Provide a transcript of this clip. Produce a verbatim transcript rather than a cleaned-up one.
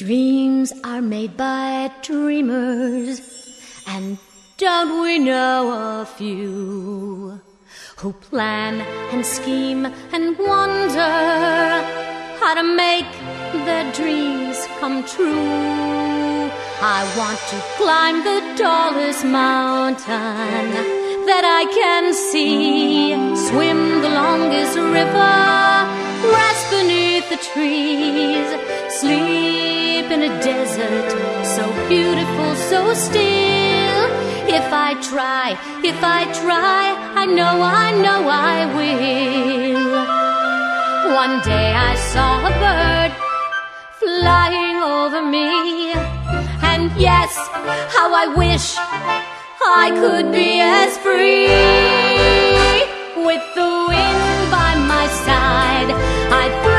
Dreams are made by dreamers, and don't we know a few who plan and scheme and wonder how to make their dreams come true. I want to climb the tallest mountain that I can see, swim the longest river, rest beneath the trees, sleep in a desert so beautiful, so still. If I try, if I try, I know, I know I will. One day I saw a bird flying over me, and yes, how I wish I could be as free. With the wind by my side, I'd